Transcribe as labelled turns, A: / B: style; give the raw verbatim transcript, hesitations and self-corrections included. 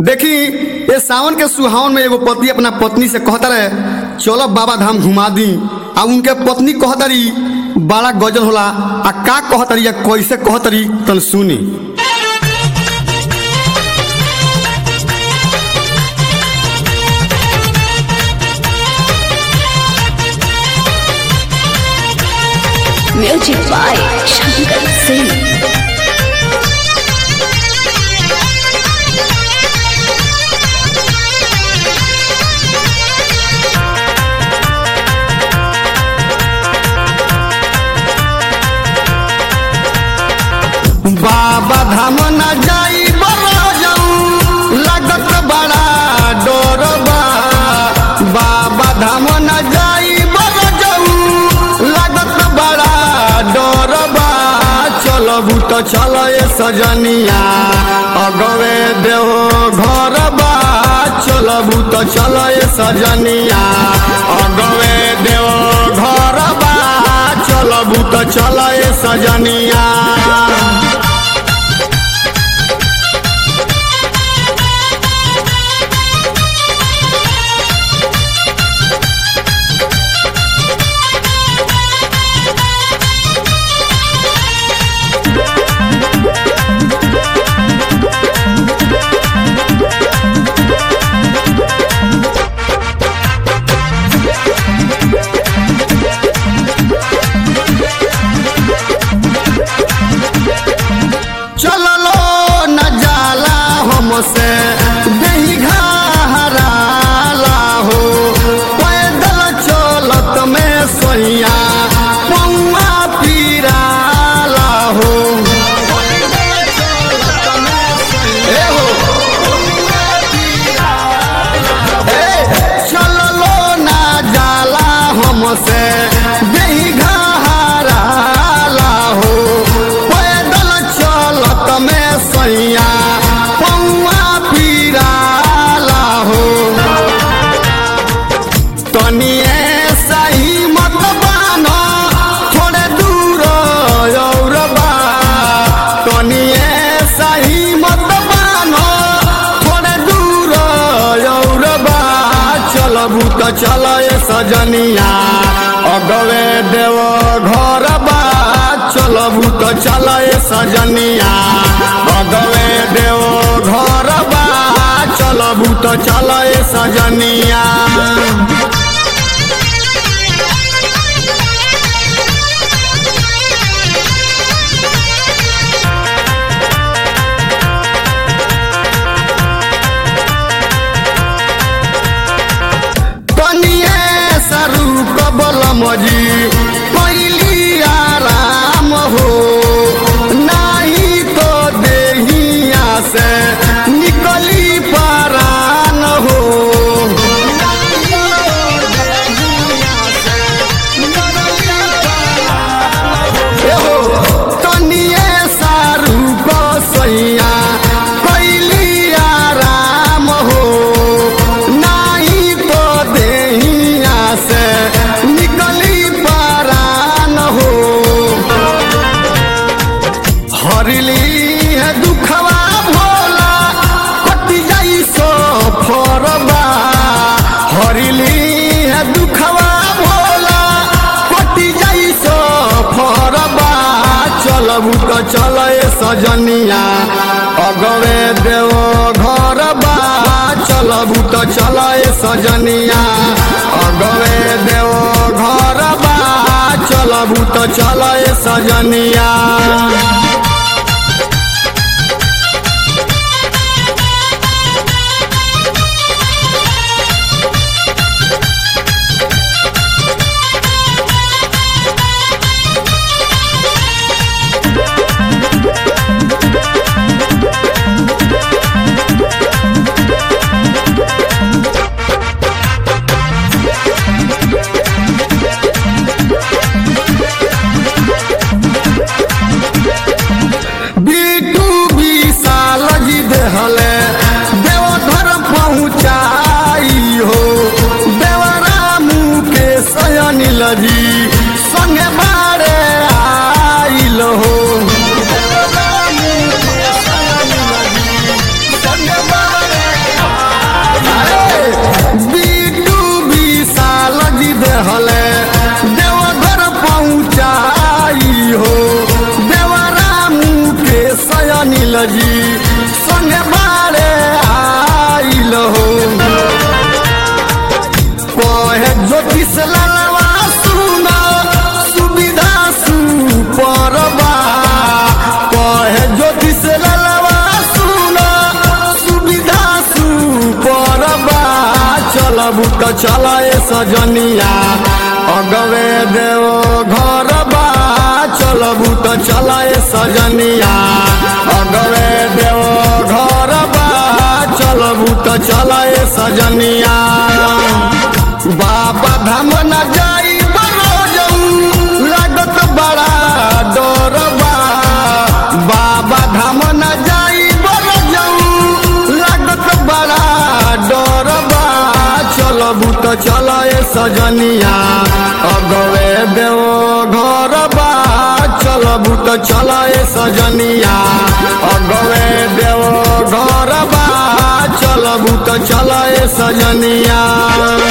A: देखी ये सावन के सुहावन में एगो पति अपना पत्नी से कहता रहे चलो बाबा धाम घुमा दी। आ उनके पत्नी कहतरी बड़ा गजल होला। आ का कहतरी या कैसे कहतरी तन सुनी।
B: Music by Shankar Singh.
A: बाबा धाम न जाई बड़ा जाऊं लागत बड़ा डर बा। बाबा धाम न जाई बड़ा जाऊं लागत बड़ा डर बा। चलबू तो चल सजनिया अगवे देहो घर बा। चलबू तो चल सजनिया अगवे देहो घर बा। चलबू तो चल सजनिया। से देही घहराला हो पैदल चलत में सोइया पौआ पीराला हो। ए हो ए चललो ना जाला हमसे देही घहराला हो पैदल चलत में सोइया चल सजनिया अगवे देव घर बा। चलबू तो चल सजनिया अगवे देव घर बा। चलबू तो चल सजनिया। मजी पहली आराम हो नहीं तो देहिया से निकली परान हो। तनिए सारू को सैया पहली आराम हो नहीं तो देहिया से हरिली है दुखवा भोला कटी जाई सो फरबा। हरिली है दुखवा भोला कटी जाई सो फरबा। चलबू तो चल सजनिया अगवे देव घर बा। चलबू तो चल सजनिया अगवे देव घर बा। चलबू तो चल सजनिया। चलबू तो चला ए सजनिया अगवे देव घर बा चलबू तो चला ए सजनिया अगवे देव घर बा चलबू तो चला ए सजनिया बाबा धाम न जाई बरोजऊ लागत बड़ा डर बा बाबा धाम न जाई बरोजऊ लागत बड़ा डर बा चलबू तो चला ए सजनिया अगवे देव घर बा चलबू तो चला ए सजनिया अगवे देव घर बा चलबू तो चला ए सजनिया।